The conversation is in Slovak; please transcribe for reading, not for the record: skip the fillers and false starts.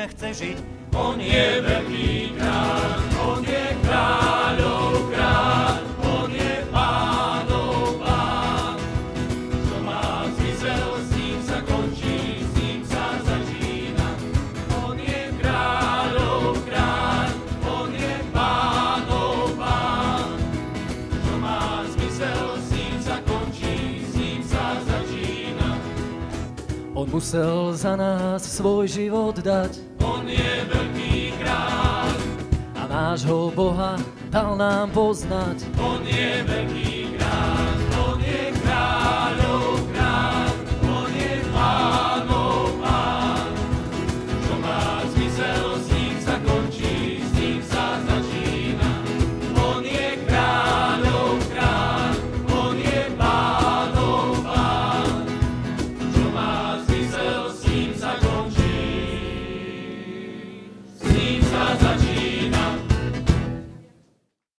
ním chce žiť. On je veľký kráľ, on je kráľov kráľ, on je pánov pán. Čo má zmysel, s ním sa končí, s ním sa začína. On je kráľov kráľ, on je pánov pán. Čo má zmysel, s ním sa končí, s ním sa začína. On musel za nás svoj život dať. On je veľký kráľ, A nášho Boha dal nám poznať. on je veľký